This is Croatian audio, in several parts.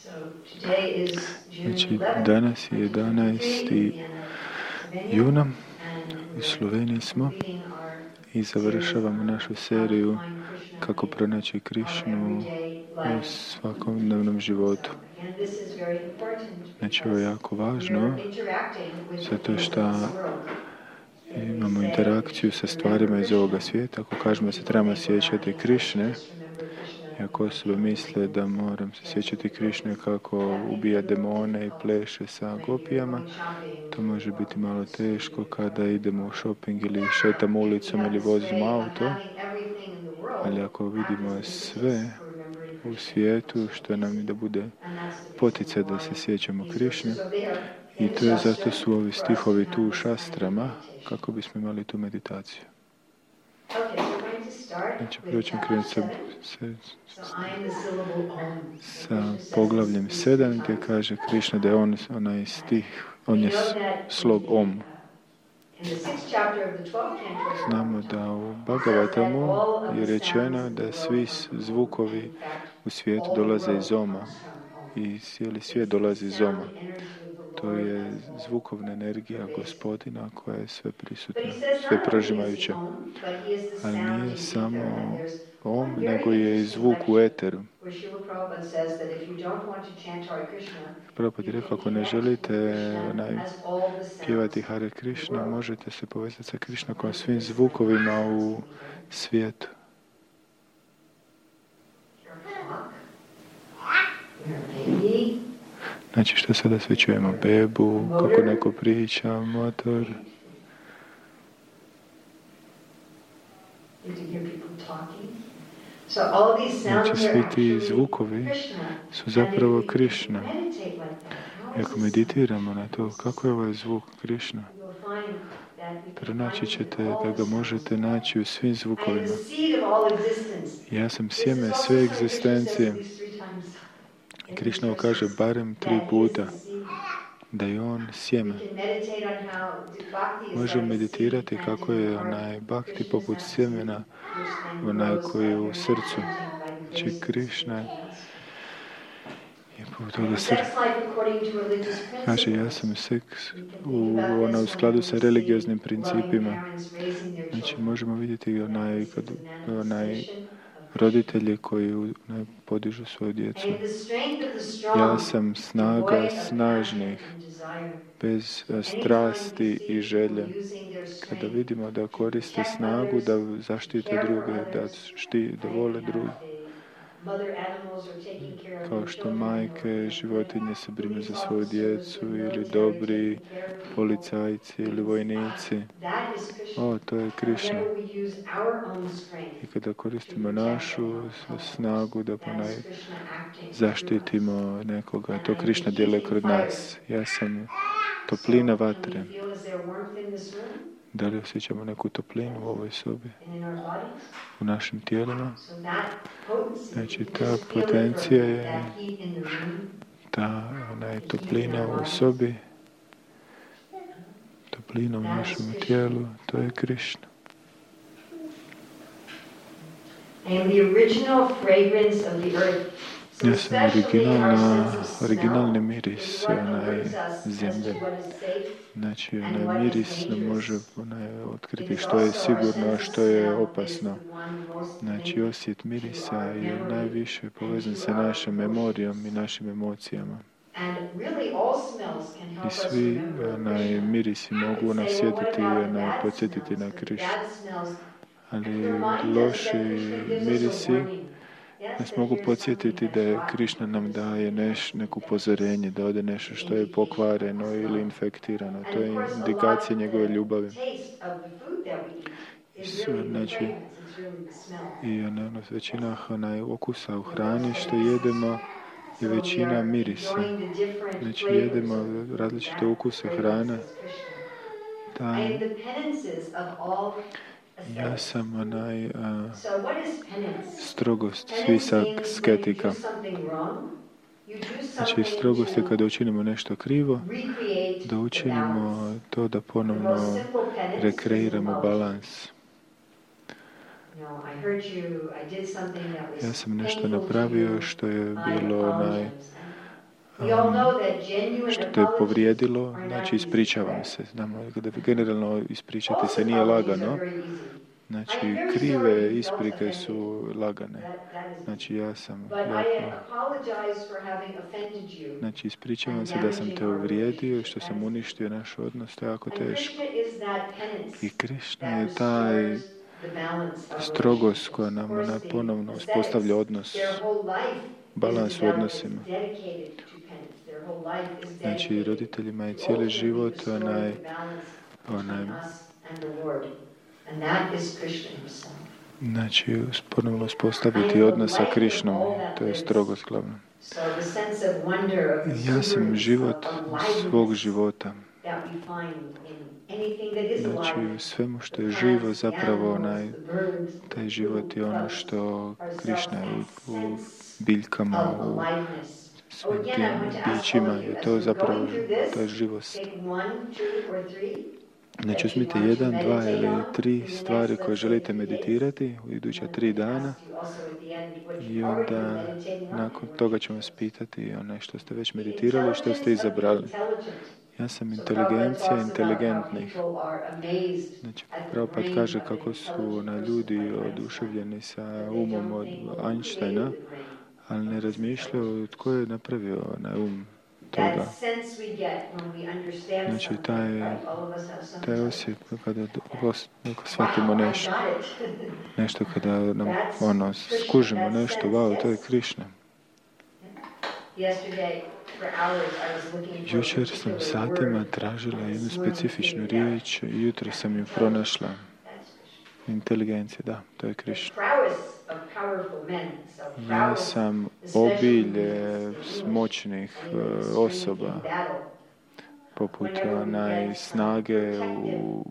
Znači, danas je 11. juna, u Sloveniji smo i završavamo našu seriju kako pronaći Krišnu u svakodnevnom životu. Znači, ovo je jako važno, zato što imamo interakciju sa stvarima iz ovoga svijeta. Ako kažemo da se trebamo sjećati Krišne, i ako osobe misle da moram se sjećati Krišne kako ubija demone i pleše sa gopijama, to može biti malo teško kada idemo u shopping ili šetamo ulicom ili vozimo auto. Ali ako vidimo sve u svijetu, što nam da bude poticaj da se sjećamo Krišne, i to je zato su ovi stihovi tu u šastrama, kako bismo imali tu meditaciju. Znači, prvo ćemo krenuti sa poglavljem 7, gdje kaže Krišna da je onaj stih, on je slog Om. Znamo da u Bhagavatamu je rečeno da svi zvukovi u svijetu dolaze iz Oma i cijeli svijet dolazi iz Oma. To je zvukovna energija Gospodina koja je sve prisutna, sve prožimajuća. Ali nije samo Om, nego je i zvuk u eteru. Prabhupada je rekao, ako ne želite pjevati Hare Krishna, možete se povezati sa Krišnom kao svim zvukovima u svijetu. Znači, što sada sve čujemo? Bebu, kako neko priča, motor. Znači, svi ti zvukovi su zapravo Krišna. I ako meditiramo na to, kako je ovaj zvuk Krišna, pronaći ćete da ga možete naći u svim zvukovima. Ja sam sjeme sve egzistencije. I Krišna kaže barem 3 puta da je on sjeme. Možemo meditirati kako je onaj bhakti poput sjemena, onaj koji je u srcu. Znači, Krišna je poput toga srca. Kaže, ja sam seks u skladu sa religioznim principima. Znači, možemo vidjeti onaj roditelji koji podižu svoju djecu. Ja sam snaga snažnih, bez strasti i želje. Kada vidimo da koriste snagu, da zaštite druge, da vole druge. Kao što majke, životinje se brinu za svoju djecu, ili dobri policajci ili vojnici. To je Krišna. I kada koristimo našu snagu da zaštitimo nekoga, to Krišna djeluje kroz nas. Ja sam toplina vatre. Da li osjećamo neku toplinu u ovoj sobi? U našim tijelima? Znači, ta potencija je ona toplina u sobi, toplina u našem tijelu, to je Krišna. Ja sam originalni miris zemlje. Znači, onaj miris nam može otkriti što je sigurno, a što je opasno. Znači, osjet mirisa je najviše povezan sa našom memorijom i našim emocijama. I svi mirisi mogu nas sjetiti i podsjetiti na Krišnu. Ali loši mirisi nas mogu podsjetiti da je Krišna nam daje neko upozorenje, da ode nešto što je pokvareno ili infektirano. To je indikacija njegove ljubavi. Znači, i većina okusa u hrani što jedemo je većina mirisa. Znači, jedemo različite ukuse hrane. Ja sam strogost svih sketika. Znači, strogost je kada učinimo nešto krivo, da učinimo to da ponovno rekreiramo balans. Ja sam nešto napravio što je bilo što te je povrijedilo, znači ispričavam se. Znamo da generalno ispričati se nije lagano. Znači, krive isprike su lagane. Znači, ja sam Znači, ispričavam se da sam te uvrijedio i što sam uništio naš odnos, to je jako teško. I Krišna je taj strogost koja nam ponovno uspostavlja odnos, balans u odnosima. Znači, roditeljima je cijeli život onaj znači, ponovno uspostaviti odnos sa Krišnom, to je strogost glavno. Ja sam život svog života. Znači, u svemu što je živo, zapravo taj život je ono što Krišna je u biljkama, u svim tim bićima, je to zapravo ta živost. Znači, uzmite 1, 2 ili 3 stvari koje želite meditirati u iduća 3 dana i onda nakon toga ćemo vas pitati što ste već meditirali, što ste izabrali. Ja sam inteligencija inteligentnih. Znači, Prabhupada kaže kako su ljudi oduševljeni sa umom od Einsteina, ali ne razmišljaju tko je napravio um toga. Znači, taj osjek kada shvatimo nešto kada nam skužimo nešto, wow, to je Krišna. Jučer sam satima tražila jednu specifičnu riječ i jutro sam ju pronašla. Inteligencija, da, to je Krišna. Ja sam obilje moćnih osoba, poput snage u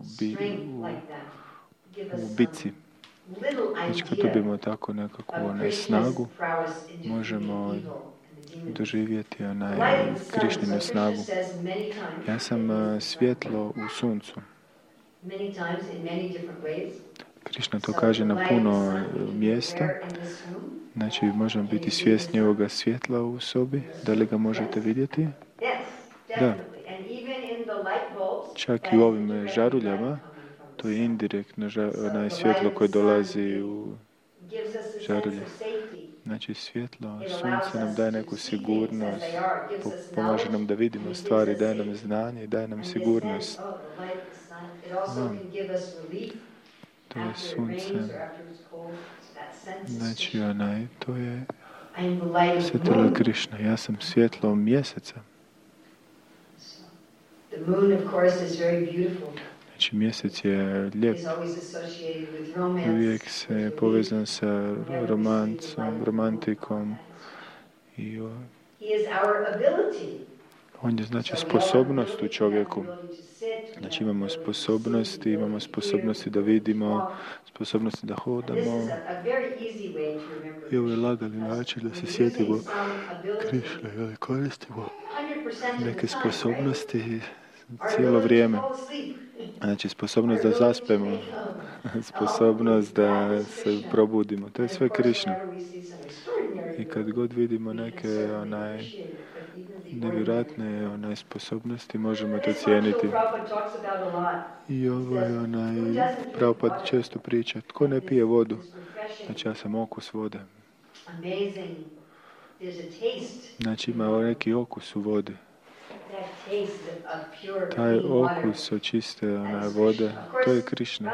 bici. Znači, kad dobijemo tako nekakvu snagu, možemo doživjeti Krišninu snagu. Ja sam svjetlo u suncu. Krišna to kaže na puno mjesta. Znači, možemo biti svjesni ovoga svjetla u sobi. Da li ga možete vidjeti? Da. Čak i u ovim žaruljama, to je indirektno svjetlo koje dolazi u žarulje. Znači, svjetlo sunce nam daje neku sigurnost, pomaže nam da vidimo stvari, daje nam znanje i daje nam sigurnost. To je sunce. Znači, to je svjetlo Krišna. Ja sam svjetlo mjeseca. Znači, mjesec je lijep. Uvijek se povezan sa romantikom. I on je, znači, sposobnost u čovjeku. Znači, imamo sposobnosti da vidimo, sposobnosti da hodamo. I ovo je lagani način da se sjetimo Krišne, ali koristimo neke sposobnosti cijelo vrijeme. Znači, sposobnost da zaspemo, sposobnost da se probudimo. To je sve Krišna. I kad god vidimo neke nevjerojatne sposobnosti, možemo to cijeniti. I ovo je Prabhupada često priča. Tko ne pije vodu? Znači, ja sam okus vode. Znači, ima neki okus u vodi. Taj okus od čiste vode, to je Krišna.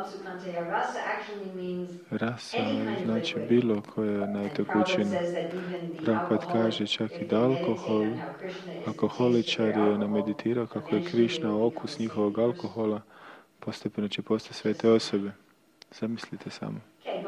Rasa znači bilo koje tekućine. Prabhupada kaže čak i da alkoholičari meditiraju kako je Krišna okus njihovog alkohola, postepeno će postati svete osobe. Zamislite samo.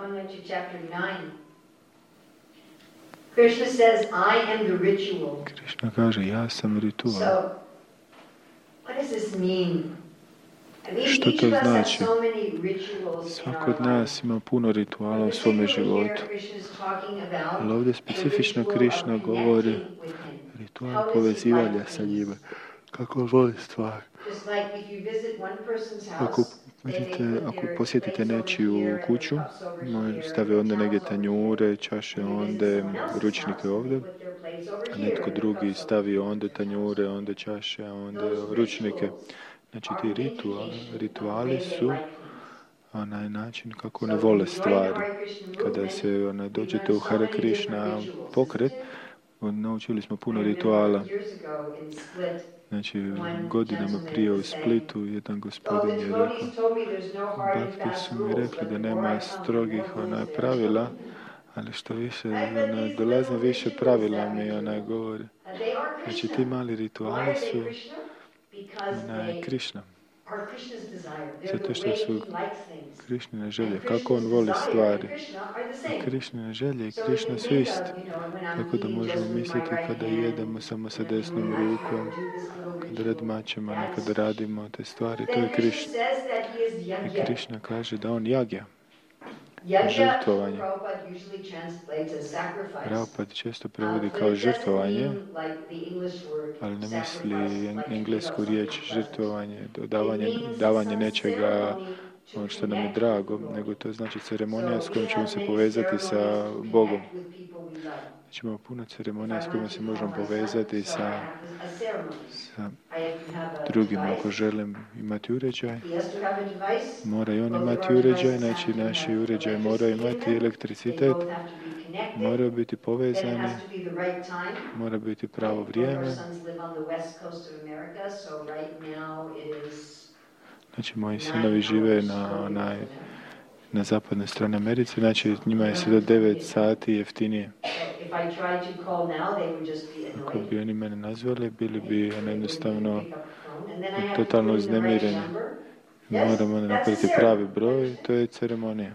Krishna says, I am the ritual. Krishna kaže, ja sam ritual. So, what does this mean? Što to znači? Svako od nas ima puno rituala u svome životu. Ali ovdje specifično Krishna govori ritual povezivanja sa njime. Kako voli stvar. Ako Vidite, ako posjetite nečiju kuću, stave onda negdje tanjure, čaše onda, ručnike ovdje, a netko drugi stavi onda tanjure, onda čaše, onda ručnike. Znači ti rituali su onaj način kako oni vole stvari. Kada se dođete u Hare Krishna pokret, naučili smo puno rituala. Znači, godinama prije u Splitu jedan gospodin je rekao, Bhakti su mi rekli da nema strogih pravila, ali što više, dolaze više pravila mi govori. Znači, ti mali rituali su Krishna. Zato što su Krishnine želje, kako on voli stvari. Krishnine želje i Krishna su isti. Tako da možemo misliti kada jedemo samo sa desnom rukom, kada radmačemo, kada radimo te stvari, to je Krishna. I Krishna kaže da on jagja, žrtvovanje. Prabhupada često prevodi kao žrtvovanje, ali ne misli englesku riječ žrtvovanje, davanje nečega što nam je drago, nego to znači ceremonija s kojom ćemo se povezati sa Bogom. Znači imamo puno ceremonija s kojima se možemo povezati sa drugima. Ako želim imati uređaj, mora i on imati uređaj, znači naši uređaj moraju imati elektricitet, moraju biti povezani, mora biti pravo vrijeme. Znači moji sinovi žive na zapadnoj strani Americi, znači njima je sve do 9 sati jeftinije. Ako bi oni mene nazvali, bili bi jednostavno totalno uznemireni. Moramo napraviti pravi broj, to je ceremonija.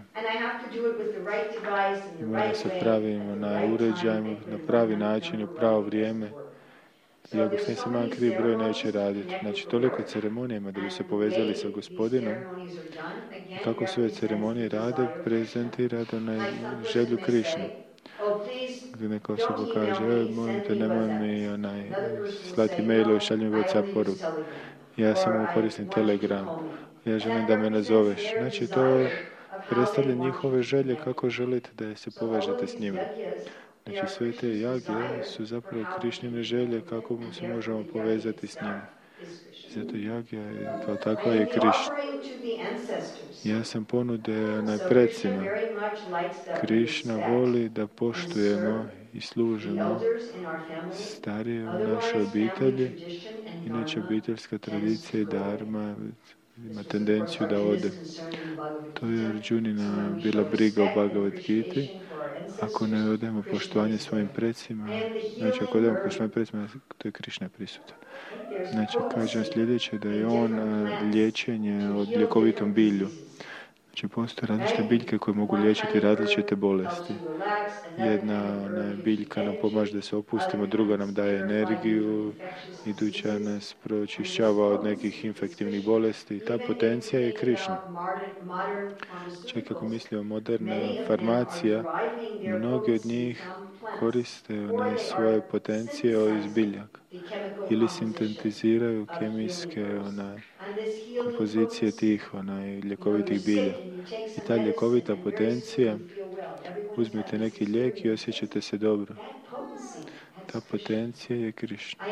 I mora se pravimo na uređajima, na pravi način, u pravo vrijeme. I ako se nisam krivi broj, neće raditi. Znači, toliko ceremonija ima da bi se povezali sa Gospodinom. I kako sve ceremonije rade, prezentira na želju Krišne. Gdje neka osoba kaže, molim te, nemoj mi slati mailove, šalji mi WhatsApp poruku. Ja samo koristim Telegram. Ja želim da me nazoveš. Znači, to predstavlja njihove želje kako želite da se povežete s njima. Znači, sve te jage su zapravo Krišnine želje kako se možemo povezati s njima. Zato jagja kao takva je Krišna. Ja sam ponude predsima. Krišna voli da poštujemo i služimo starije u našoj obitelji. Inače, obiteljska tradicija i dharma ima tendenciju da ode. To je Arjunina bila briga o Bhagavad Giti. Ako ne odajemo poštovanje svojim predsima, znači ako odajemo poštovanje predsima, to je Krišna prisutan. Znači, kažem sljedeće da je on liječenje od ljekovitom bilju. Znači, postoje različite biljke koje mogu liječiti različite bolesti. Jedna biljka nam pomaže da se opustimo, druga nam daje energiju, iduća nas pročišćava od nekih infektivnih bolesti. Ta potencija je Krišna. Čak ako mislimo moderna farmacija, mnogi od njih koriste svoje potencije iz biljaka ili sintetiziraju kemijske kompozicije tih ljekovitih bilja. I ta ljekovita potencija, uzmite neki lijek i osjećate se dobro. Ta potencija je Krišna.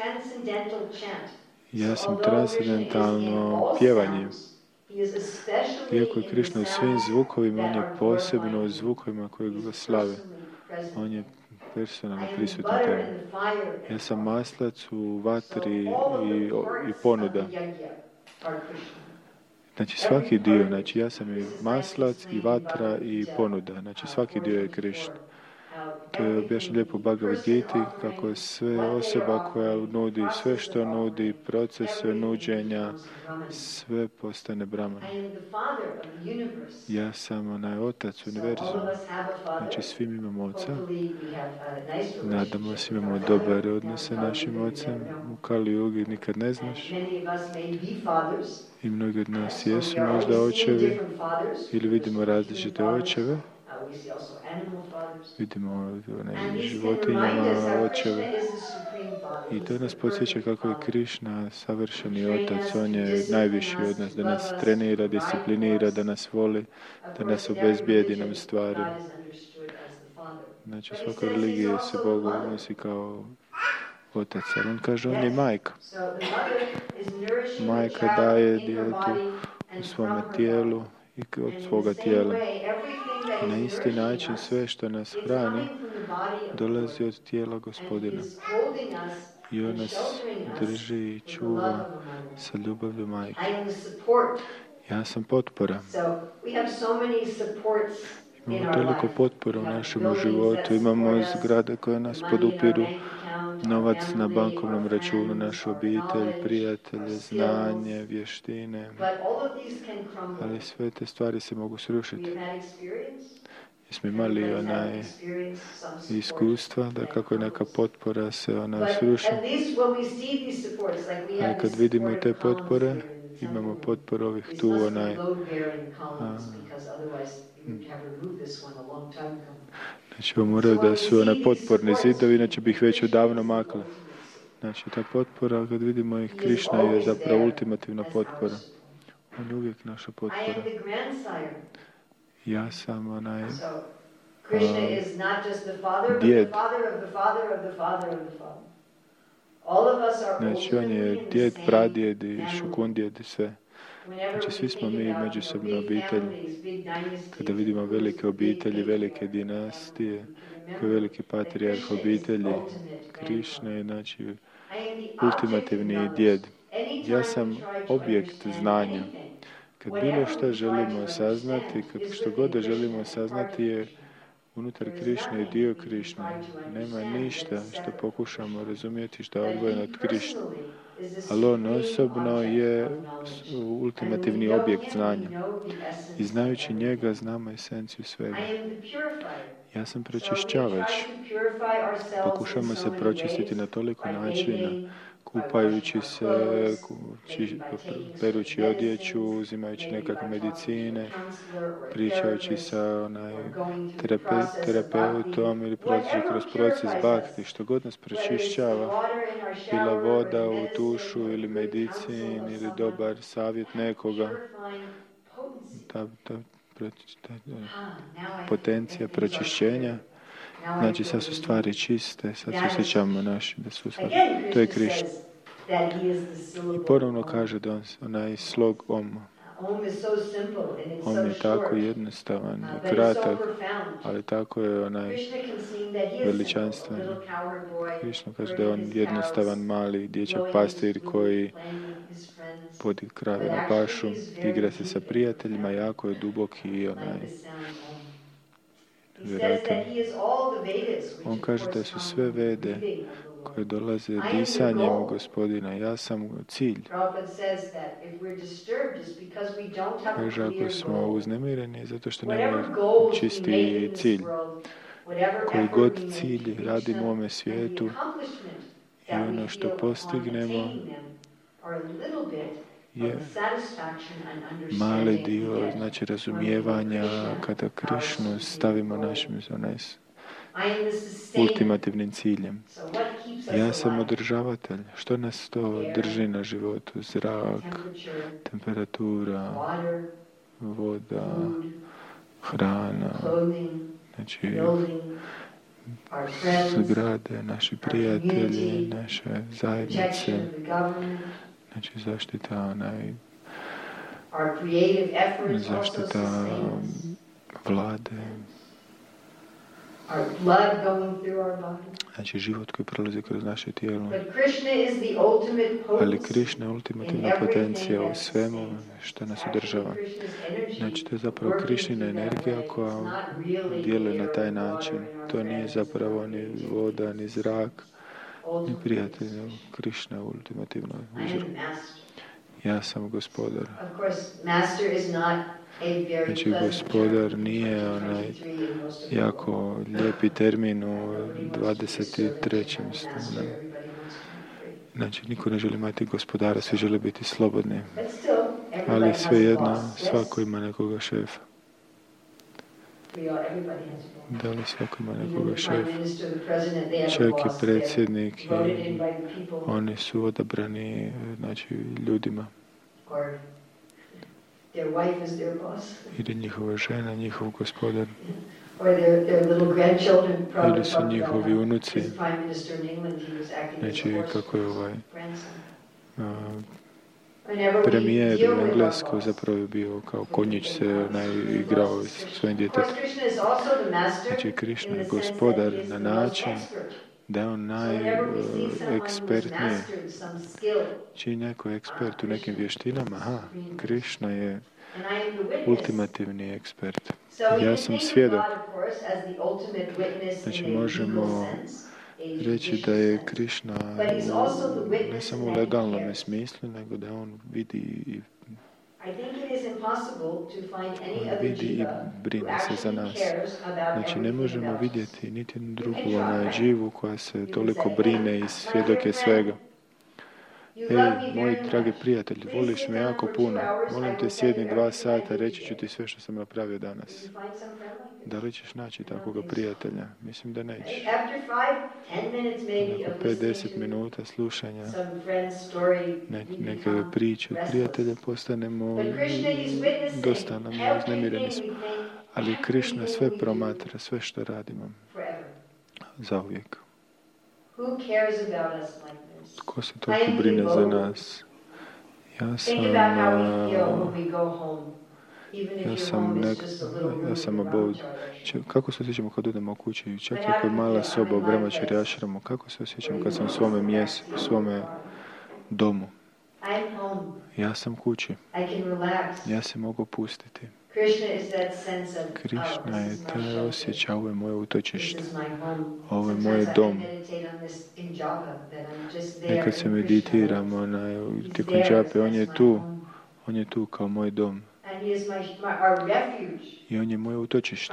Ja sam transcendentalno pjevanje. Iako je Krišna u svim zvukovima, on je posebno u zvukovima koje ga slave. On je personalno prisutan tamo. Ja sam maslac u vatri i ponuda. Znači svaki dio, znači ja sam i maslac i vatra i ponuda. Znači svaki dio je Krišna. To je objašnjeno lijepo u Bhagavad Giti, kako je sve osoba koja nudi, sve što nudi, proces sve nuđenja, sve postane Brahman. Ja sam otac univerzuma. Znači svi imamo oca. Nadamo se imamo dobar odnos sa našim ocem. U Kali Yugi nikad ne znaš. I mnogi od nas jesu možda očevi ili vidimo različite očeve. Vidimo životinjama očeve. I to nas podsjeća kako je Krišna savršeni otac. On je najviši od nas, da nas trenira, disciplinira, da nas voli, da nas obezbijedi nam stvari. Znači, u svakoj religiji se Bogu odnosi kao otac, ali on kaže, on je majka. Majka daje djetetu u svome tijelu i od svoga tijela. Na isti način sve što nas hrani dolazi od tijela Gospodina. I on nas drži i čuva sa ljubavlju majke. Ja sam potpora. Imamo toliko potpora u našem životu. Imamo zgrade koje nas podupiru, novac na bankovnom računu, našu obitelj, prijatelje, znanje, vještine. Ali sve te stvari se mogu srušiti. Jesmo imali iskustva da kako je neka potpora se sruši. Ali kad vidimo te potpore, imamo potporu ovih tu Znači, moraju da su potporni zidovi, inače bi ih već odavno makli. Znači, ta potpora, kad vidimo ih, Krišna je zapravo ultimativna potpora. On je uvijek naša potpora. Ja sam djed. Znači, on je djed, pradjed i šukundjed i sve. Znači, svi smo mi međusobno obitelji. Kada vidimo velike obitelji, velike dinastije, koji je veliki patrijarh obitelji, Krišna je, znači, ultimativni djed. Ja sam objekt znanja. Kad bilo što želimo saznati, kad što god da želimo saznati je unutar Krišne i dio Krišne. Nema ništa što pokušamo razumjeti što je odvojeno od Krišne. Ali on osobno je ultimativni objekt znanja. I znajući njega znamo esenciju svega. Ja sam pročišćavač. Pokušamo se pročistiti na toliko načina. Kupajući se, perući odjeću, uzimajući nekakve medicine, pričajući sa terapeutom ili proći kroz proces bhakti, što god nas pročišćava, bila voda u dušu ili medicin ili dobar savjet nekoga, ta potencija pročišćenja. Znači, sad su stvari čiste, sad se osjećamo da su stvari. To je Krišna. I ponovno kaže da onaj slog Om. Om je tako jednostavan i kratak, ali tako je onaj veličanstven. Krišna kaže da je on jednostavan, mali dječak pastir koji vodi krave na pašu, igra se sa prijateljima, jako je duboki i onaj vjerojatan. On kaže da su sve vede koje dolaze disanjem Gospodina. Ja sam cilj. Kaže, ako smo uznemireni, zato što nemamo čisti cilj. Koji god cilj radimo u ovome svijetu i ono što postignemo je mali dio, znači razumijevanja kada Krišnu stavimo našim ultimativnim ciljem. Ja sam održavatelj. Što nas to drži na životu? Zrak, temperatura, voda, hrana, znači zgrade, naši prijatelji, naše zajednice, znači zaštita zaštita vlade, znači život koji prolazi kroz naše tijelo. Ali Krišna je ultimativna potencija u svemu što nas održava. Znači, to je zapravo Krišnina energija koja djeluje na taj način. To nije zapravo ni voda, ni zrak, ni prijatelj. Krišna je ultimativno uzrok. Ja sam gospodar. Znači, gospodar nije onaj jako lijepi termin u 23. stoljeću. Znači, niko ne želi imati gospodara, svi žele biti slobodni. Ali svejedno, svako ima nekoga šefa. Da li svako ima nekoga šef? Čak i predsjednik i oni su odabrani, znači, ljudima. Ili njihova žena, njihov gospodar. Ili su njihovi unuci. Znači, kako je premijer u Engleskoj zapravo bio kao konjić se igrao s svojim djetetom. Znači, Krišna je gospodar na način da je on najekspertniji. Znači, neko je ekspert u nekim vještinama, Krišna je ultimativni ekspert. Ja sam svjedok. Znači, možemo reći da je Krišna ne samo u legalnom smislu, nego da on vidi i brine se za nas. Znači, ne možemo vidjeti niti jednu drugu živu koja se toliko brine i svjedok je svega. Moji dragi prijatelji, voliš me jako puno. Molim te, sjedni 2 sata, reći ću ti sve što sam napravio danas. Da li ćeš naći takvoga prijatelja? Mislim da nećeš. Nakon 5-10 minuta slušanja neke priče od prijatelja postanemo dosta nam uznemireni smo. Ali Krišna sve promatra, sve što radimo. Zauvijek. Tko se toliko brine za nas? Ja sam abode. Kako se osjećamo kad odemo kući? Čak i ako je mala soba u Brahmacharya ashramu, kako se osjećam kad sam u svome mjestu, u svome domu? Ja sam kući. Ja se mogu pustiti. Krišna je taj osjećaj, ovo je moje utočište. Ovo je moj dom. Nekad se meditiramo tijekom džape, on je tu kao moj dom. I on je moje utočište.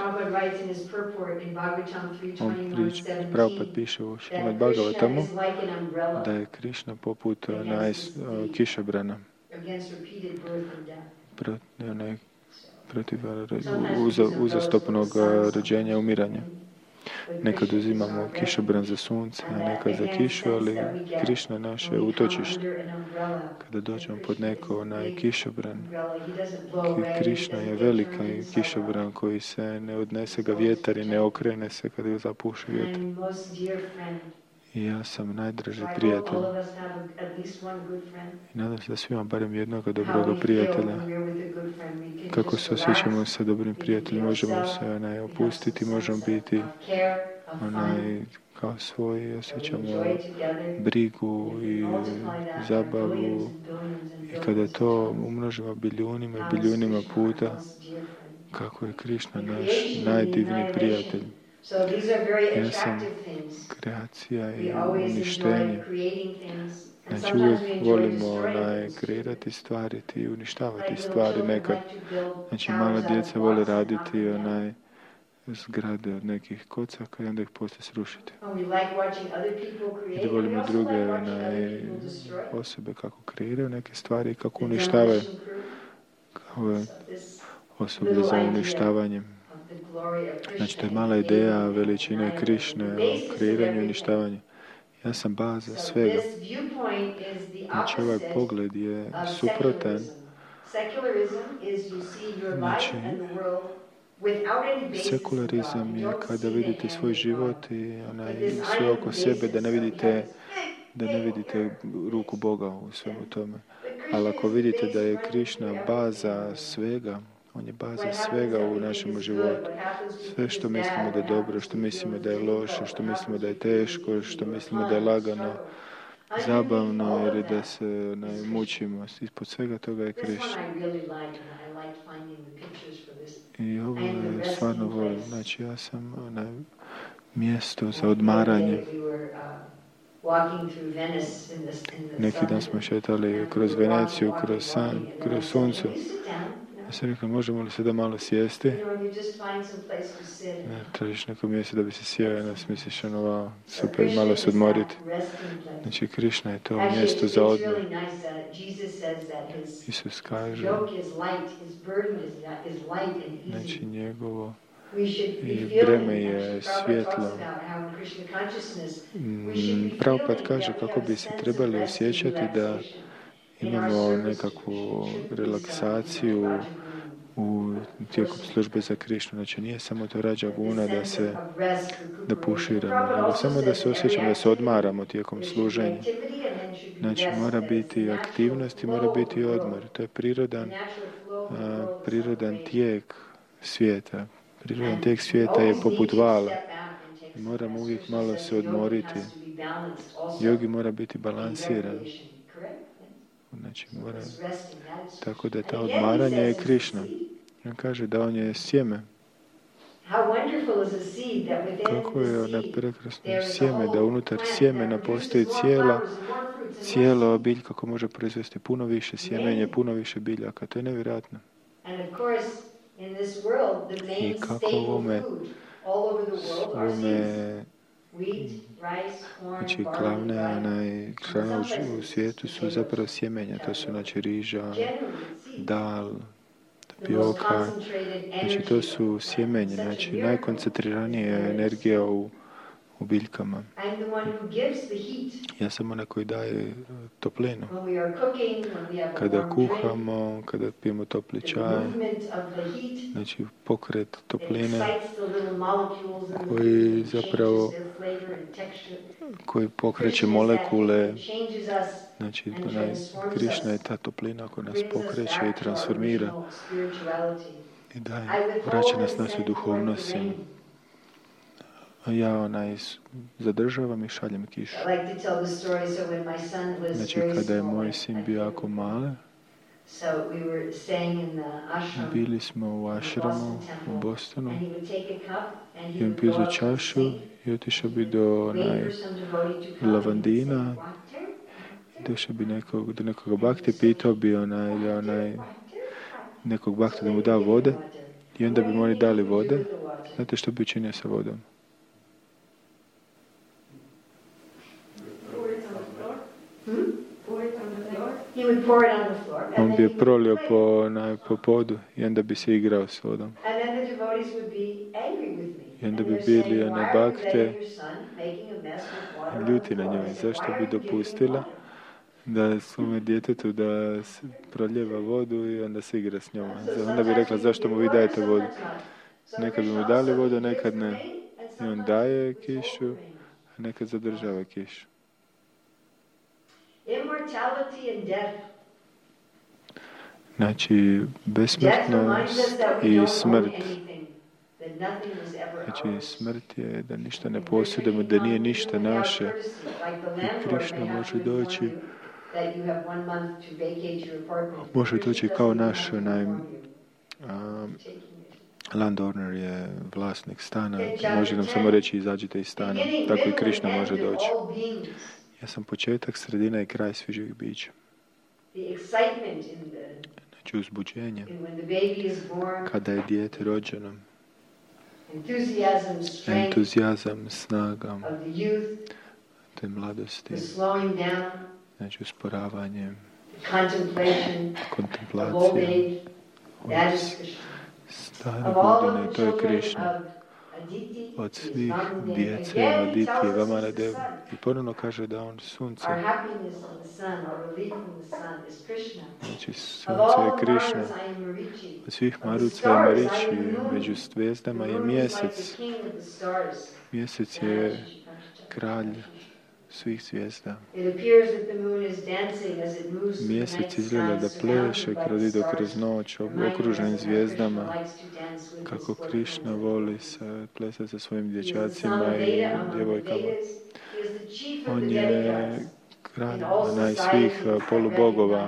Prabhupada piše u Šrimad Bhagavatamu da je Krišna poput kišobrana protiv uzastopnog rođenja i umiranja. Nekad uzimamo kišobran za sunce, a nekad za kišu, ali Krišna je naše utočište. Kada dođemo pod neko kišobran, Krišna je velika kišobran koji se ne odnese ga vjetar i ne okrene se kada ga zapuši vjetar. I ja sam najdraži prijatelj. I nadam se da svi imam barem jednog dobroga prijatelja. Kako se osjećamo sa dobrim prijateljem, možemo se opustiti, možemo biti kao svoji, osjećamo brigu i zabavu. I kada to umnožimo bilijunima puta, kako je Krišna naš najdivniji prijatelj. Ja sam kreacija i uništenje. Znači, uvijek volimo kreirati stvari i uništavati stvari nekad. Znači, mala djeca vole raditi zgrade od nekih kocaka i onda ih poslije srušiti. I da volimo druge osobe kako kreiraju neke stvari i kako uništavaju. Kao osobe za uništavanjem. Znači, to je mala ideja veličine Krišne o kreiranju i uništavanju. Ja sam baza svega. Znači, ovaj pogled je suprotan. Znači, sekularizam je kada vidite svoj život i sve oko sebe, da ne vidite ruku Boga u svemu tome. Ali ako vidite da je Krišna baza svega, on je baza svega u našem životu. Sve što mislimo da je dobro, što mislimo da je loše, što mislimo da je teško, što mislimo da je lagano, zabavno ili da se mučimo. Ispod svega toga je Krišna. I ovo je stvarno volim. Znači, ja sam mjesto za odmaranje. Neki dan smo šetali kroz Veneciju, kroz suncu. Ja sam rekao, možemo li se da malo sjesti? Tražiš neko mjesto da bi se sjeo, jedna misliš super, malo se odmoriti. Znači, Krišna je to mjesto za odmor. Isus kaže, znači, njegovo I breme je svjetlo. Prabhupada kaže kako bi se trebali osjećati da imamo nekakvu relaksaciju u tijekom službe za Krišnu. Znači nije samo to rađa guna da puširamo, nego samo da se osjećamo, da se odmaramo tijekom služenja. Znači mora biti aktivnost i mora biti odmor. To je prirodan tijek svijeta. Prirodan tijek svijeta je poput vala. Moramo uvijek malo se odmoriti. Jogi mora biti balansiran. Znači mora, tako da ta odmaranje je Krišna. On kaže da on je sjeme. Kako je ona prekrasno sjeme, da unutar sjemena postoji cijela biljka koja može proizvesti puno više sjemenje, puno više biljaka. To je nevjerojatno. I kako u ovome znači glavne u svijetu su zapravo sjemenja. To su znači riža, dal, tapioka. Znači to su sjemenje. Znači najkoncentriranija energija u biljkama. Ja sam onaj koji daje toplinu. Kada kuhamo, kada pijemo topli čaj, znači pokret topline koji pokreće molekule. Znači Krišna je ta toplina koja nas pokreće i transformira i vraća nas na svoju duhovnost. A ja zadržavam i šaljem kišu. Znači kada je moj sin bio jako mali, bili smo u ašramu u Bostonu i on pio za čašu i otišao bi do lavandina, došao bi do nekog bakti, pitao bi nekog bakta da mu da vode i onda bi mu oni dali vode. Znate što bi učinio sa vodom? On bi je prolio po podu i onda bi se igrao s vodom. I onda bi bili one bakte ljuti na njoj. Zašto bi dopustila da svome djetetu da proljeva vodu i onda se igra s njom? Onda bi rekla zašto mu vi dajete vodu? Nekad bi mu dali vodu, nekad ne. I on daje kišu, a nekad zadržava kišu. Znači, besmrtnost i smrt. Znači, smrt je da ništa ne posjedujemo, da nije ništa naše. I Krišna može doći kao naš landowner je vlasnik stana. Može nam samo reći izađite iz stana. Tako i Krišna može doći. Ja sam početak, sredina i kraj svih živih bića. Znači uzbuđenje. Kada je dijete rođeno. Entuzijazam, snaga. Te mladosti. Znači usporavanje. Kontemplacija. Stare godine, to je Krišna. Od svih djece, Aditi, Vamanadev. I ponovno kaže da on sunce. Znači sunce je Krišna. Od svih Maruca i Mariči među zvijezdama je mjesec. Mjesec je kralj svih zvijezda. Mjesec izgleda da pleše kroz noć okružen zvijezdama, kako Krišna voli plesati sa svojim dječacima i djevojkama. On je kralj svih polubogova.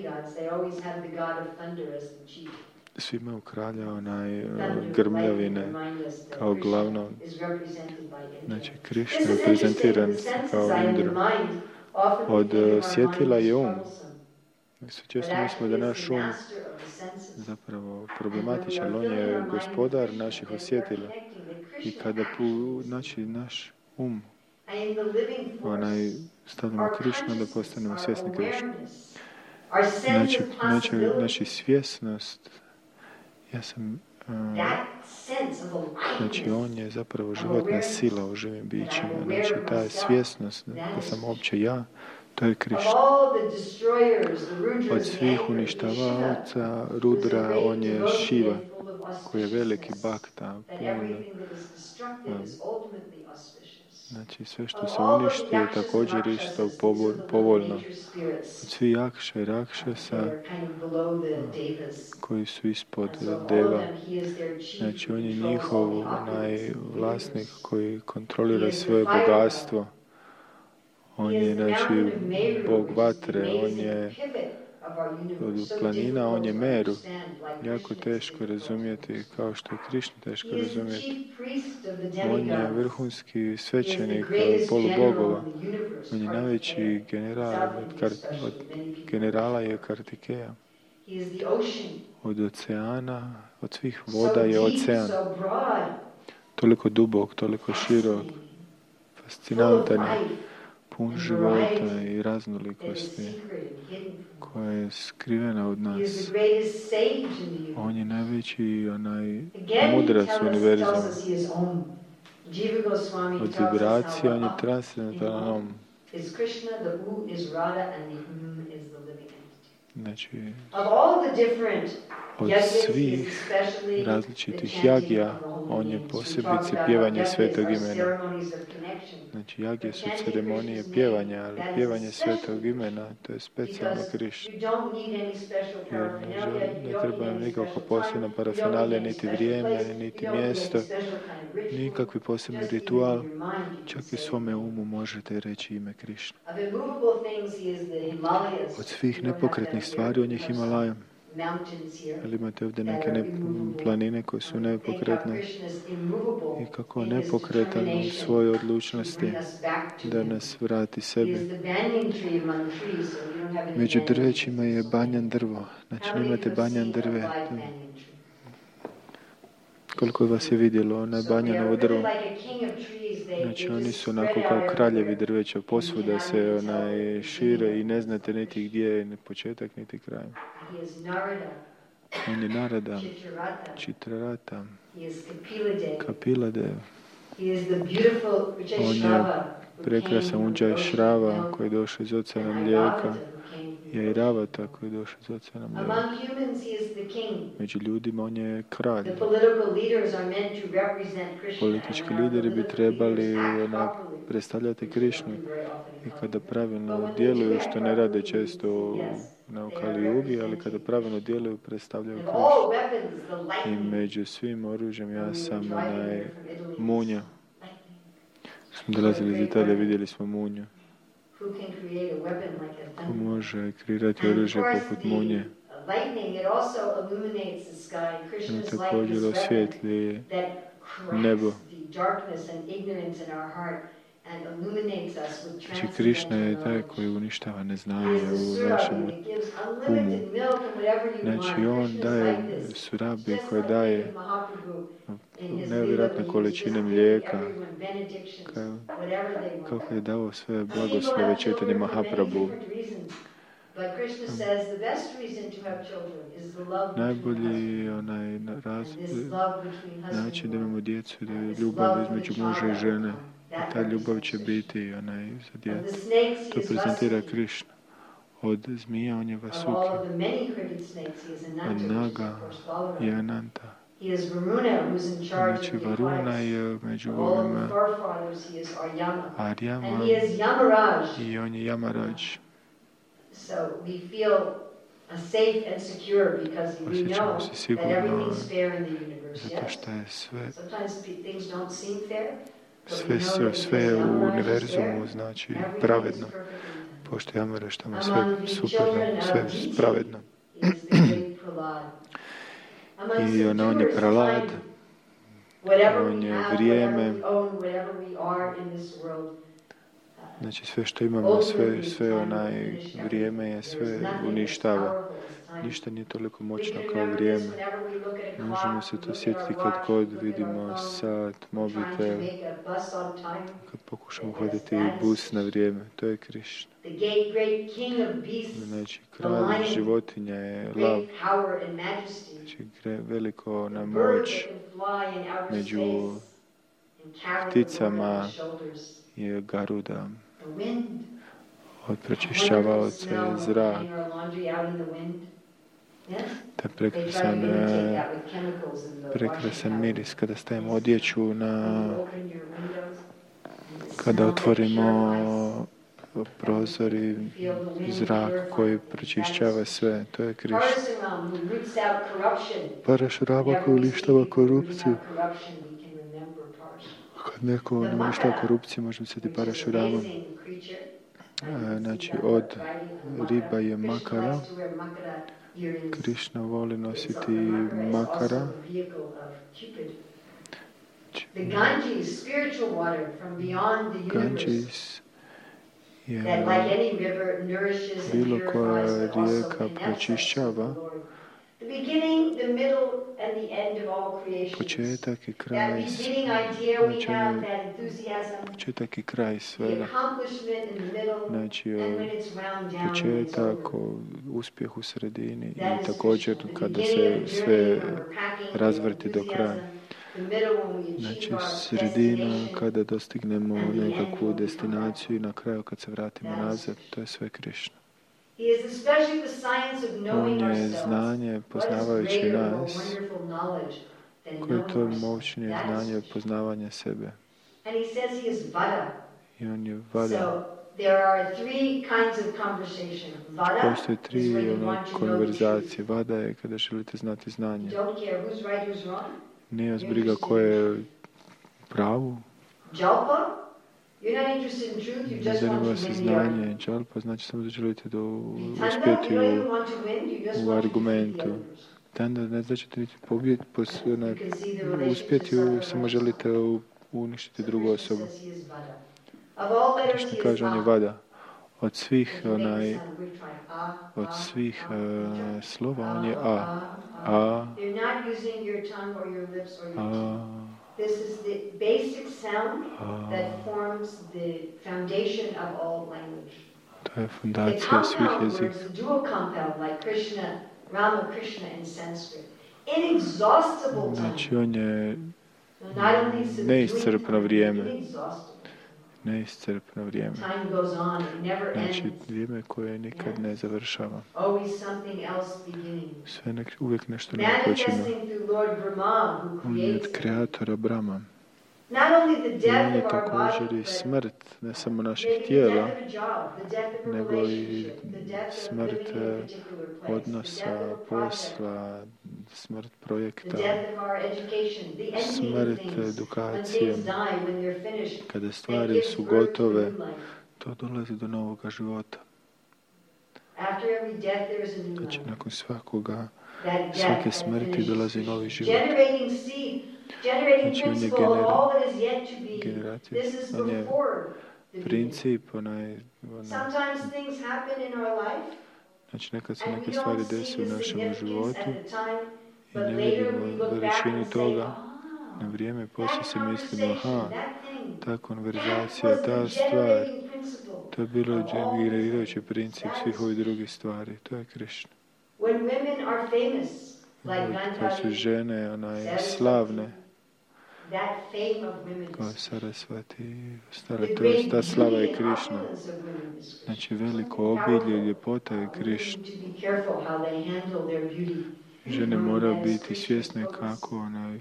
Svi imaju kralja grmljavine kao glavno. Znači, Krišna je prezentiran kao Indra. Od svjetila je često mislimo da naš zapravo problematičan. On je gospodar naših osjetila. I kada naš stavljamo Krišnu, da postanemo svjesni Krišnu. Znači svjesnost. Ja sam Znači, on je zapravo životna sila u živim bićima. Znači, ta svjesnost da sam uopće ja, to je Krišna. Od svih uništavaoca Rudra, on je Šiva, koji je veliki Bhakta, puno. Znači, sve što se uništi je također isto povoljno. Od svih Jakša i Rakšasa, koji su ispod Deva. Znači, on je njihov vlasnik koji kontrolira svoje bogatstvo. On je, znači, Bog vatre, on je od planina, on je Meru. Jako teško razumjeti, kao što je Krišna teško razumjeti. On je vrhunski svećenik polubogova. On je najveći general, od generala je Kartikeja. Od oceana, od svih voda je ocean. Toliko dubok, toliko širok, fascinantan je, pun života i raznolikosti koja je skrivena od nas. On je najveći mudrac u univerzumu. Od vibracije on je transcendentalan. Znači, od svih različitih jagija, on je posebice pjevanje svetog imena. Znači, jagije su ceremonije pjevanja, ali pjevanje svetog imena, to je specijalno Krišna. Jer ne treba nam nikako posebna parafinalija, niti vrijeme, niti mjesto, nikakvi posebni ritual. Čak i svome umu možete reći ime Krišna. Od svih nepokretnih stvari on je Himalaja. Ali imate ovdje neke planine koje su nepokretne. I kako nepokretan u svojoj odlučnosti da nas vrati sebi. Među drvećima je banjan drvo. Znači, nemate banjan drve. Koliko vas je vidjelo, onaj banjanovo drvo. Znači, oni su onako kao kraljevi drveća, posvuda se šire i ne znate niti gdje je početak, niti kraj. On je Narada, Čitrarata, Kapiladev. On je prekrasan Ujjaj Šrava koji je došao iz oceana mlijeka. Je i Ravata koji je došao iz oceana mlijeka. Među ljudima on je kralj. Politički lideri bi trebali predstavljati Krišnu. I kada pravilno djeluju, što ne rade često u Kali Yugi, ali kada pravilno djeluju, predstavljaju Krišnu. I među svim oružjem ja sam munja. Smo dolazili iz Italije, vidjeli smo munju. Ko može kreirati oružje poput munje? On također osvijetli nebo. Znači, Krišna je taj koji uništava neznanje u našem umu. Znači, on daje surabi koje daje nevjerojatne količine mlijeka. Kako je dao sve blagoslove Čaitanja Mahaprabhu. Najbolji način da imamo djecu da je ljubav između muža i žene. I ta ljubav će biti za djecu. To prezentira Krišna. Od zmija on je Vasuki. Od Naga je Ananta. Znači, Varuna je među ovima Aryama i on je Yamaraj. Osjećamo se sigurno zato što je sve u univerzumu znači pravedno. Pošto Yamaraja tamo sve superno, sve pravedno. I on je Pralad, on je vrijeme. Znači sve što imamo, sve vrijeme je sve uništava. Ništa nije toliko moćno kao vrijeme. Možemo se to sjetiti kad god vidimo sat, mobitel, kad pokušamo uhvatiti bus na vrijeme. To je Krišna. The great king of beasts, Znači, the kralj lion, životinja je lav. great power and majesty. Znači, veliko na The bird moć that can fly in outer među space and carry the Lord on pticama his shoulders. je garuda. The wind, Od pročišćavaoca je zrak. hang our laundry out in the wind. Yes? Taj They try to imitate that with chemicals in the prekrasan washing miris kada stavimo odjeću na, When you open your windows, and the kada smell that otvorimo purifies. prozor i zrak koji pročišćava sve. To je Krišna. Parasuram, who roots out corruption. Parašurama Whenever koji we uništava speak of rooting korupciju. out corruption, we can remember Parasuram. Kad neko uništava korupciju, možemo se ti Parašuramom. Znači, od riba je makara. Krišna voli nositi makara. The Ganges, spiritual water from beyond the universe, Ganges je that like any river nourishes and bilo purifies, koja but also rijeka connects us to the pročišćava. Lord. The beginning, the middle, and the end of all creations. Početak i That kraj, beginning idea we znači have, that enthusiasm, početak i kraj the svega. accomplishment in the middle, Znači, and when it's wound down, it's početak, over. uspjeh u sredini That i is također Krishna. The kada beginning of se the sve journey when we're packing the razvrti do kraja. enthusiasm, the middle when we Znači, achieve our sredina destination, kada dostignemo and the end nekakvu when we come destinaciju i na kraju kad se vratimo That is nazad, to je sve Krišna. He is especially the science of knowing On je ourselves. znanje What is poznavajući greater, more nas, wonderful knowledge than koje je knowing to ourselves? moćnije That is znanje od Krishna. poznavanja sebe. And he says he is Vada. I on je Vada. So there are three kinds of conversation. Vada Postoje is tri when you want to know the konverzacije. truth. Vada je kada želite znati You znanje. don't care who's right, who's wrong. Nije vas briga ko je u pravu. Jalpa, you're not interested in truth, you Ne just want zanima to vas win the znanje. argument. Džalpa znači samo da želite da Vitanda, uspjeti you don't even want to win, you just u want to defeat the argumentu. others. Tanda ne znači niti pobjeti, You can see the relationship uspjeti, to samo želite uništiti So drugu Krishna osobu. says he is Vada. Of all letters Krishna he is kaže on je Ah. Vada. Od svih, If you make the sound, we try. Ah, od ah, svih ah, we try. slova on je A. Ah. A, You're not using your tongue or your lips or your A, teeth. This is the basic sound A. that forms the foundation of all language. To je The fundacija svih compound jezika. words, the dual compound, like Krishna, Rama, Krishna in Sanskrit, inexhaustible time. Znači on je Not only is it neiscrpno doing vrijeme. time, inexhaustible. Neiscrpno vrijeme. Time goes on, it never Znači ends. vrijeme koje nikad ne završava. Always something else beginning. Sve uvijek nešto novo počinje. Manifesting through Lord Brahma, who On je od creates. kreatora Brahma. Not only the I on death je of our također body, i but smrt, ne samo naših maybe the tijela, death of a job, the death of a nego i relationship, the death of smrt living in a particular place, the odnosa, death of a project, posla, smrt the projekta, death of our education, the ending of smrt things. When edukacije. things die, when they're finished, Kada that stvari gives su birth to gotove, new life. to dolazi do novoga života. After every death, there is a new Znači, life. nakon svakoga, That death svake that smrti finishes dolazi speech. novi život. Generating seed, generating Znači, on je principle of all that is yet to be. generacija, This is on je before the beginning. princip, Sometimes things happen in our life, znači nekad se and neke we stvari don't see desi u the našem significance životu at the time, i but ne later we vidimo look back veličinu and say, toga. Na vrijeme poslije that se mislimo, conversation, aha, that thing, ta that konverzacija, was ta the stvar, generating principle to je bilo of all generirajući things. princip That svih is ovih drugih stvari. To je Krišna. When women are famous, like Kad su Gandhari, žene Saraswati, slavne, that fame of women kao is Sarasvati, the to je great ta slava je beauty and Krišna. opulence of women is Krishna. Znači veliko Something obilje, powerful. ljepota je Women Krišna. need to be careful how they handle their beauty. Žene moraju biti svjesne kako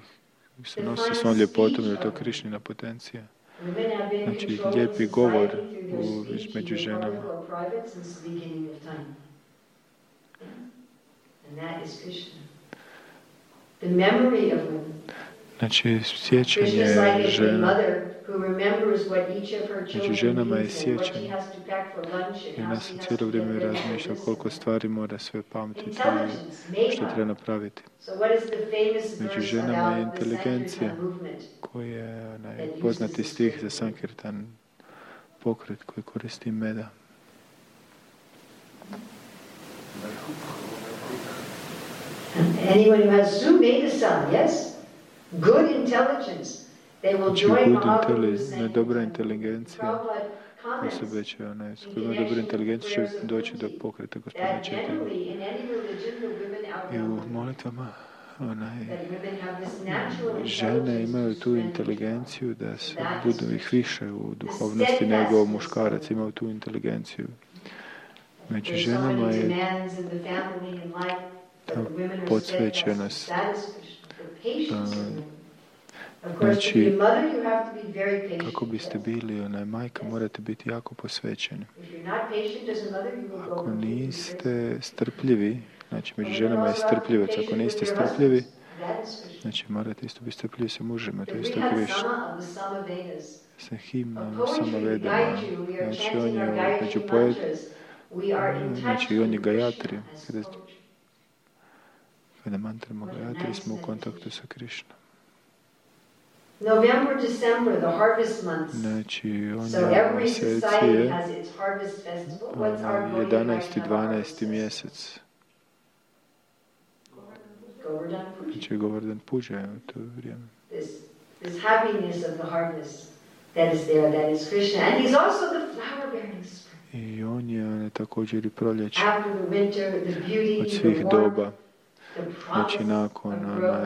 se nose sa svom ljepotom, jer je to Krišnina potencija. Women have been Znači, controlling lijepi govor society through their speech, među either ženama. public or private, since the beginning of time. And that is Krishna. The memory of women. Znači, Krishna sjećanje is like a žena. mother who remembers what each of her Među children ženama je needs and what she sjećanje. has to pack for lunch I and ona how se she has cijelo to get vrijeme ready for razmišlja this koliko and stvari mora sve pamtiti intelligence, i što makeup. treba napraviti. So what is the famous Među verse ženama je about the inteligencija, Sankirtan movement? koji je poznati stih za Sankirtan pokret koji koristi meda. Anyone who has Sumedasa, yes? Good intelligence. They will Znači, join good Mahaprabhu's intelligence, dobra Sankirtan. inteligencija. Prabhupada osobe će, koji imaju dobru inteligenciju, će doći do pokreta Gospodina 4. I u molitvama žene imaju tu inteligenciju da se budu ih više u duhovnosti nego muškarac imaju tu inteligenciju. Među ženama je ta podsvećenost. Znači, kako biste bili majka, morate biti jako posvećeni. Ako niste strpljivi, znači među ženama je strpljivac, ako niste strpljivi, znači morate isto biti strpljivi sa mužima, to je isto Krišna. Sa himnom, Samavedama, znači on je među znači on je Gayatri. Kada mantramo Gayatri smo u kontaktu sa Krišnom. November, December, the harvest months. Znači, on So je every mjeseci society je has its harvest festival. What's our 11. i 12. mjesec. Govardhan Puja. Znači, Govardhan Puja je u to vrijeme. This happiness of the harvest that is there, that is Krishna. And he's also the flower-bearing spring. I on je također i proljeće. After the winter, the beauty, Od svih the doba. warmth, Znači, nakon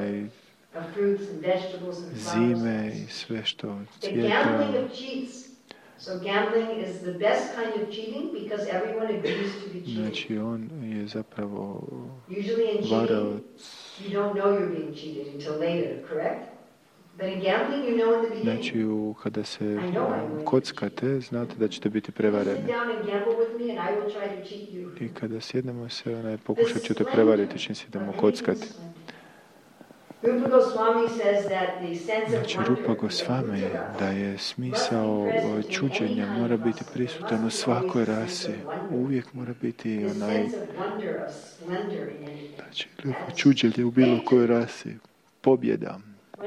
zime i sve što cvijeta. Znači, on je zapravo varaoc. Znači, kada se kockate, znate da ćete biti prevareni. I kada sjednemo se, pokušat ću te prevariti čim se idemo kockati. Znači, Rupa Gosvami da je smisao čuđenja mora biti prisutan u svakoj rasi. Uvijek mora biti znači, čuđenje u bilo kojoj rasi. Pobjeda.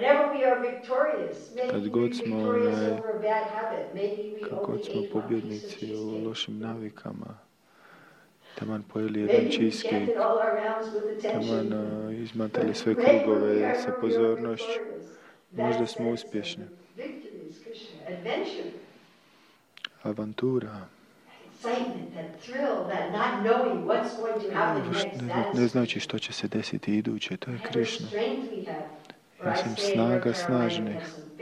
Kad god smo pobjednici u lošim navikama, taman pojeli jedan cheesecake, taman izmatali sve krugove sa pozornošću, možda smo uspješni. Avantura. Ne znači što će se desiti iduće, to je Krišna. Mislim, snaga snažnih.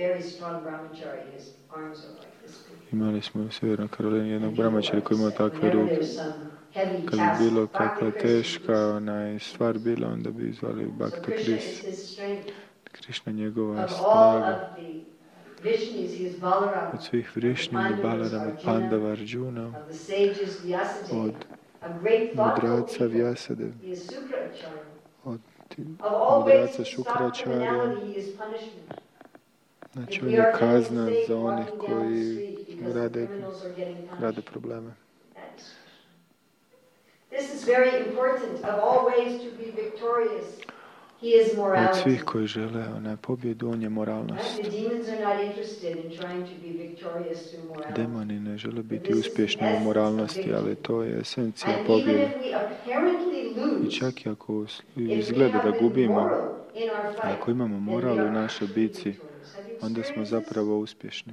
Imali smo u Sjevernoj Karolini jednog brahmačara koji imao takve ruke. Kad bi bilo kakva teška stvar bila, onda bi zvali Bhakta Kris. Krišna njegova snaga. Od svih Vrišnjini, Balarama, Pandava, Arjuna, od mudraca Vyasade, od mudraca Šukračarja. Znači, on je kazna za onih koji rade probleme. Od svih koji žele pobjedu, on je moralnost. Demoni ne žele biti uspješni u moralnosti, ali to je esencija pobjede. I čak i ako izgleda da gubimo, ako imamo moral u našoj bici, onda smo zapravo uspješni.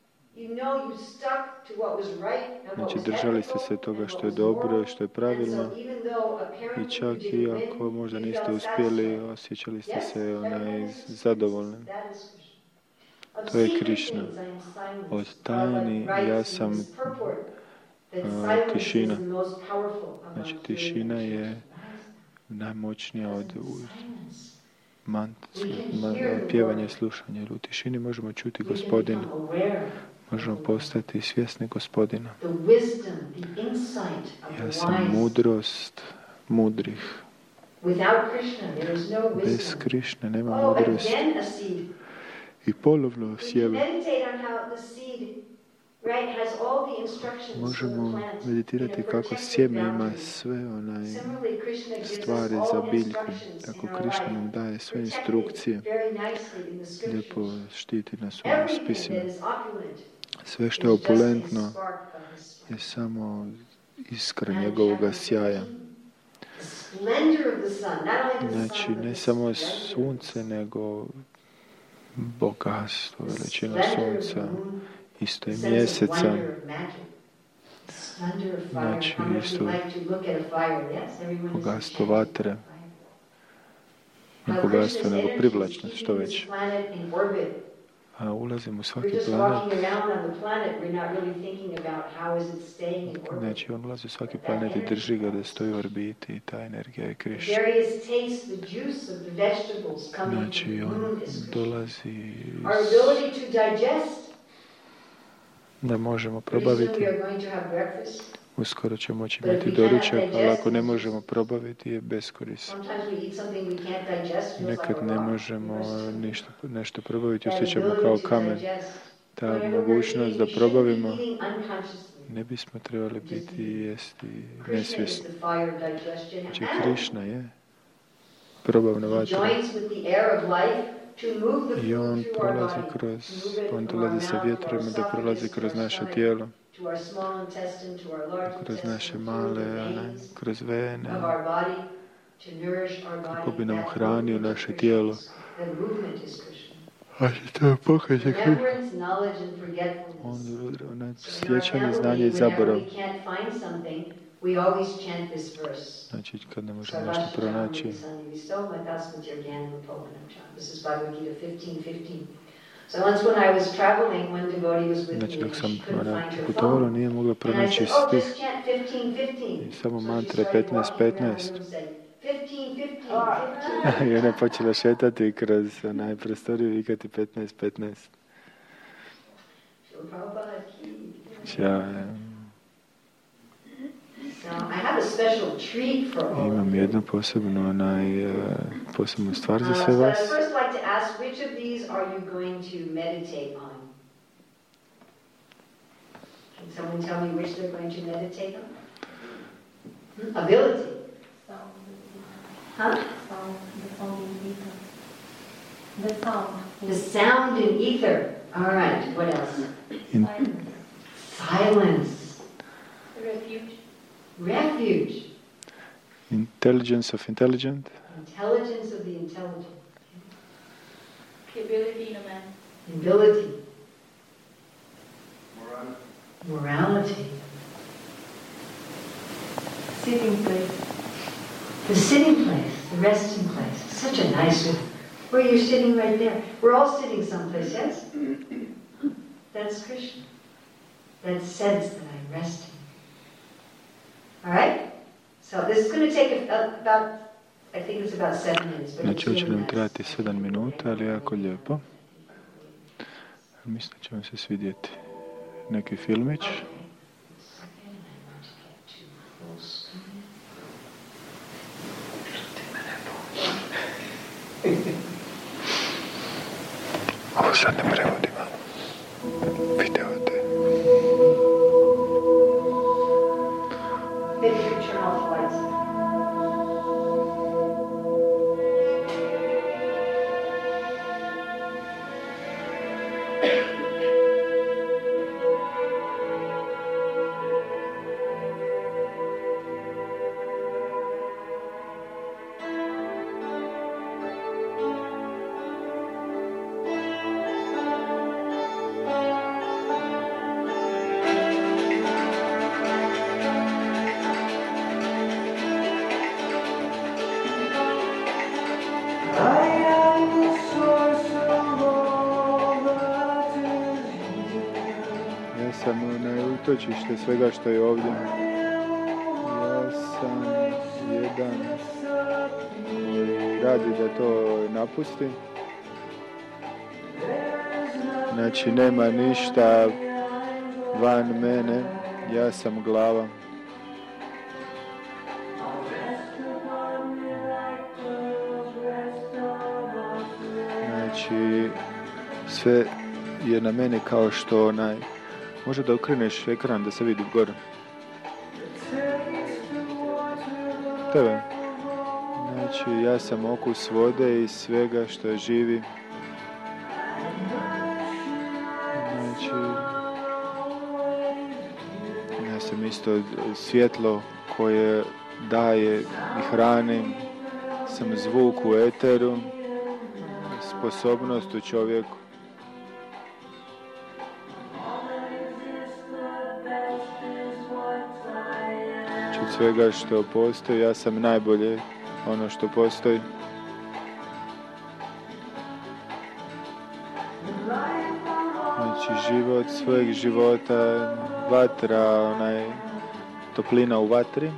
Znači, držali ste se toga što je dobro i što je pravilno i čak i ako možda niste uspjeli, osjećali ste se zadovoljni. To je Krišna. Od tajni ja sam tišina. Znači, tišina je najmoćnija od pjevanja i slušanja. U tišini možemo čuti Gospodina. Možemo postati svjesni Gospodina. Ja sam mudrost mudrih. Bez Krišne nema mudrosti. I polovno sjeme. Možemo meditirati kako sjeme ima sve stvari za biljku. Tako Krišna nam daje sve instrukcije. Lijepo štiti nas u spisima. Sve što je opulentno je samo iskra njegovoga sjaja. Znači, ne samo sunce, nego bogatstvo, veličina sunca isto je mjeseca. Znači, isto bogatstvo vatre. Ne bogatstvo, nego privlačnost, što već. A ulazimo u svaki planet. Znači, on ulazi u svaki planet i drži ga da stoji u orbiti i ta energija je Krišna. Znači, on dolazi da možemo probaviti. Uskoro ćemo moći imati doručak, ali ako ne možemo probaviti, je beskorisno. Nekad ne možemo nešto probaviti, osjećamo kao kamen. Ta mogućnost da probavimo, ne bismo trebali biti i jesti nesvjesni. Znači, Krišna je probavna vatra. I on dolazi sa vjetrima da prolazi kroz naše tijelo, kroz naše male, kroz vene, kako bi nam hranio naše tijelo. A to je pokaže on sjećanje, znanje i zaborav. Znači, kad ne možemo nešto pronaći. Znači, dok sam putovala, nije mogla pronaći stih. I samo mantra 15-15. I ona je počela šetati kroz prostoriju i vikati 15-15. Imam jednu posebnu stvar za sve vas. Can someone tell me which they're going to meditate on? Ability. Huh? The sound in ether. The sound. The sound in ether. All right. What else? Silence. Refuge. Refuge. Intelligence of intelligent. Intelligence of the intelligent. The ability in a man. Ability. Morality. Sitting place. The sitting place, the resting place. Such a nice one. Where you're sitting right there. We're all sitting someplace, yes? That's Krishna. That sense that I'm resting. All right? So this is going to take about, I think it's about 7 minutes. Znači, će nam trajati 7 minuta, ali jako lijepo. Mislim da će vam se svidjeti neki filmić. Ovo sad ne prevodima. Video te. Maybe you turn off the lights. Utočište svega što je ovdje. Ja sam jedan koji radi da to napusti. Znači, nema ništa van mene. Ja sam glava. Znači, sve je na meni kao što može da okreneš ekran da se vidi gore. Tebe. Znači, ja sam okus vode i svega što živi. Znači, ja sam isto svjetlo koje daje i hrani. Sam zvuk u eteru, sposobnost u čovjeku. od svega što postoji, ja sam najbolje ono što postoji. Znači, život svojeg života, vatra, toplina u vatri,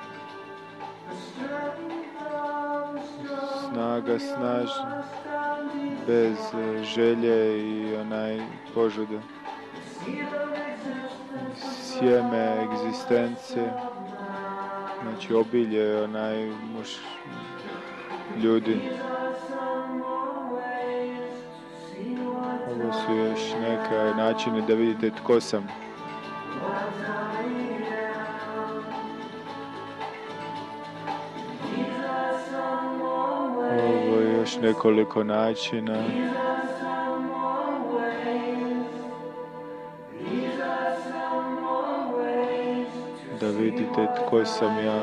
snaga snažna, bez želje i požude. Sjeme egzistencije, znači obilje ljudi. Ovo su još neke načine da vidite tko sam. Ovo je još nekoliko načina. Da vidite tko sam ja.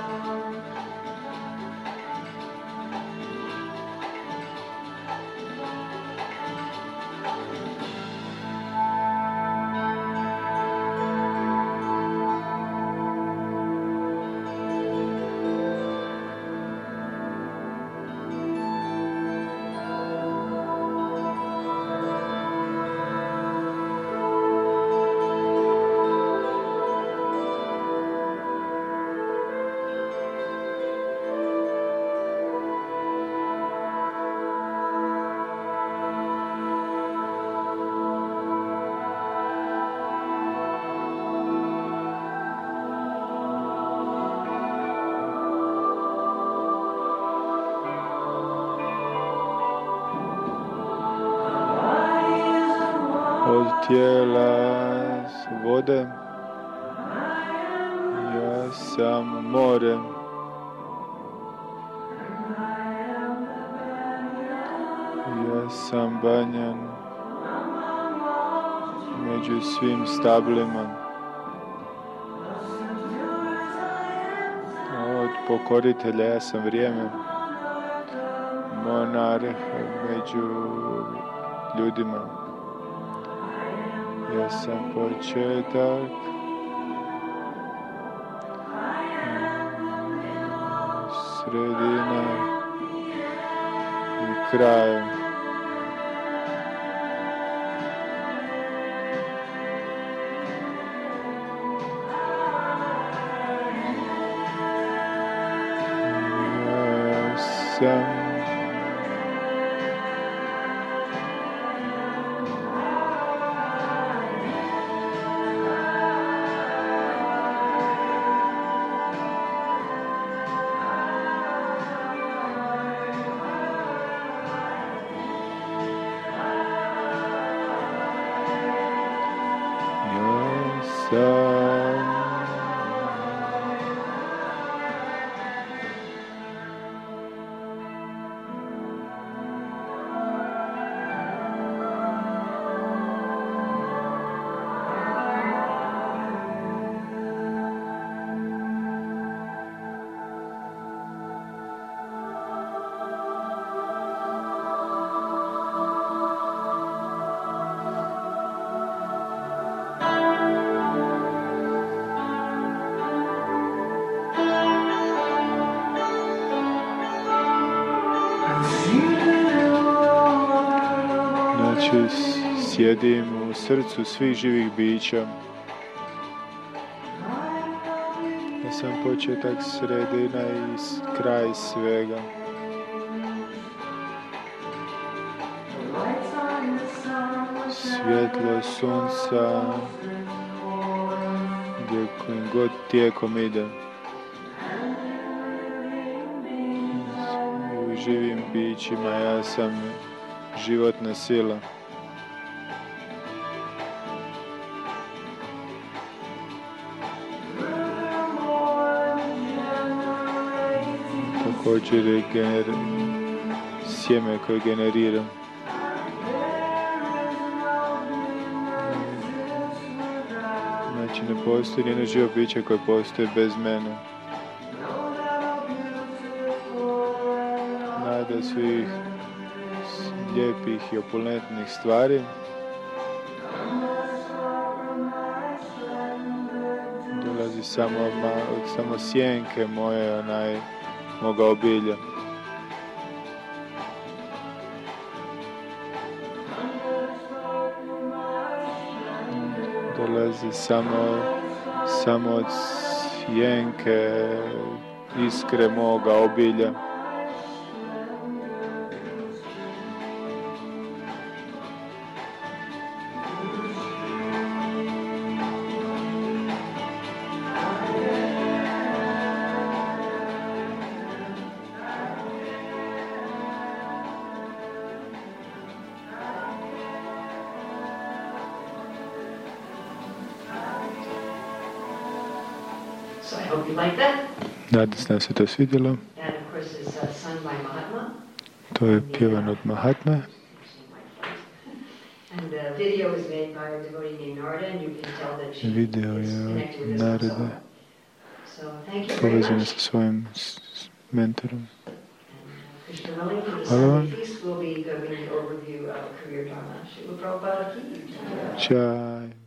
Od tijela s vode, ja sam more. Ja sam banjan među svim stablima. Od pokoritelja ja sam vrijeme, monarh među ljudima. Ja sam početak, sredina i kraj. Ja sam sjedim u srcu svih živih bića. Ja sam početak, sredina i kraj svega. Svjetlo sunca gdje kojim god tijekom ide. U živim bićima ja sam životna sila. Također je sjeme koje generira. Znači ne postoji nijedno živo biće koje postoji bez mene. Nada svih lijepih i opulentnih stvari dolazi samo sjenke moje, moga obilja. Dolazi samo od sjenke iskre moga obilja. So I hope you like that. Nadam se da se to svidjelo. That, of course, is sung by Mahatma. To je pjevan od Mahatme. And the video is made by a devotee named Narada, and you can tell that she Video is je connected with od this Narade, also. So thank you very povezana much. sa svojim mentorom. Krishna willing, for the Hvala vam. Sunday feast, we'll be giving the overview of Career Dharma. Shri Prabhupada ki jai. Čaj.